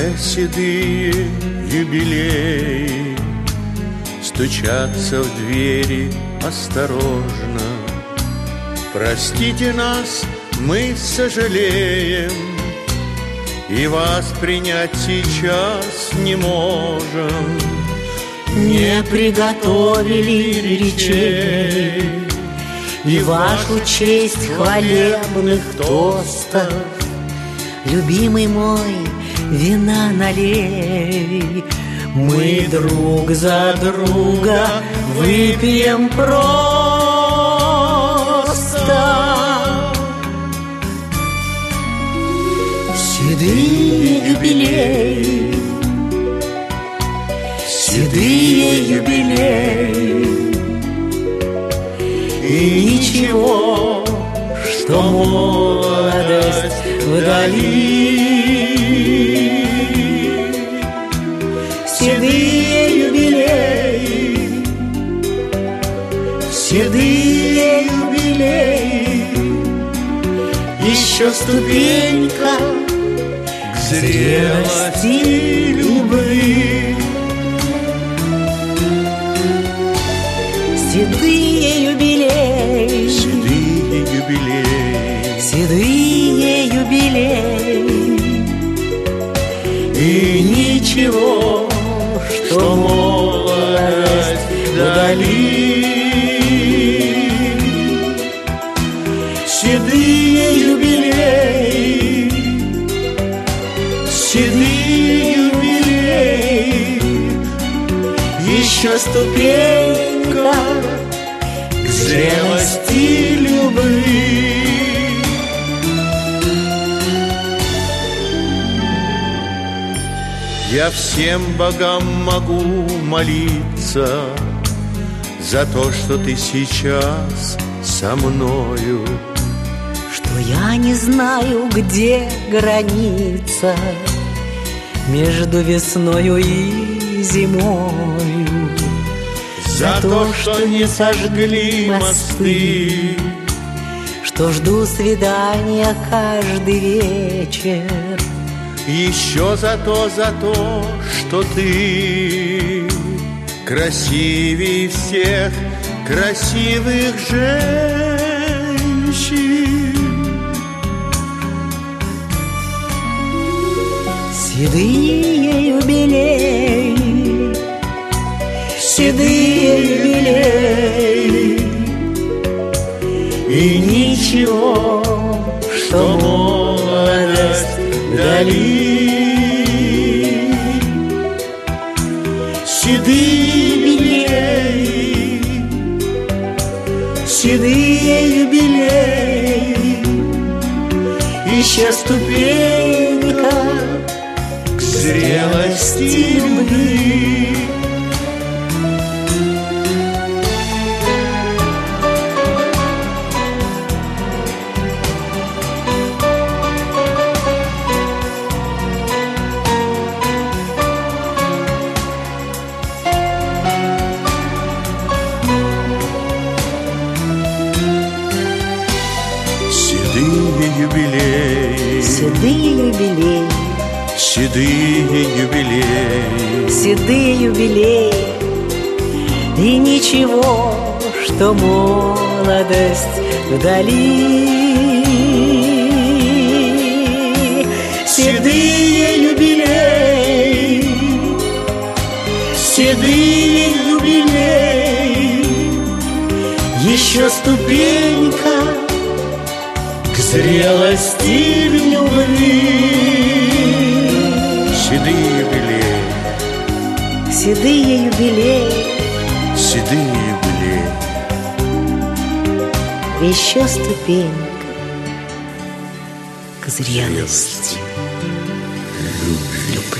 Все седые юбилеи стучатся в двери осторожно. Простите нас, мы сожалеем, и вас принять сейчас не можем. Не приготовили речей и вашу честь хвалебных тостов. Любимый мой, вина налей, мы друг за друга выпьем просто. Седые юбилеи, седые юбилеи, и ничего, что молодость вдали. Седые юбилеи, седые юбилеи, еще ступенька к зрелости любви. Седые юбилеи, Седые юбилеи, седые юбилеи, и ничего, что молодость вдали. Седые юбилеи, седые юбилеи, еще ступенька к зрелости любви. Я всем богам могу молиться за то, что ты сейчас со мною. Что я не знаю, где граница между весною и зимою. За то, что не сожгли мосты, что жду свидания каждый вечер. еще за то, что ты красивее всех красивых женщин. Седые юбилеи, седые юбилеи, и ничего, что молодость вдали. Седые юбилеи, седые юбилеи, еще ступенька к зрелости любви. Седые юбилеи, Седые юбилеи, седые юбилеи, седые юбилеи, и ничего, что молодость вдали. Седые юбилеи, седые юбилеи, еще ступенька к зрелости любви. седые юбилеи, Седые юбилеи, седые юбилеи, еще ступенька к зрелости любви.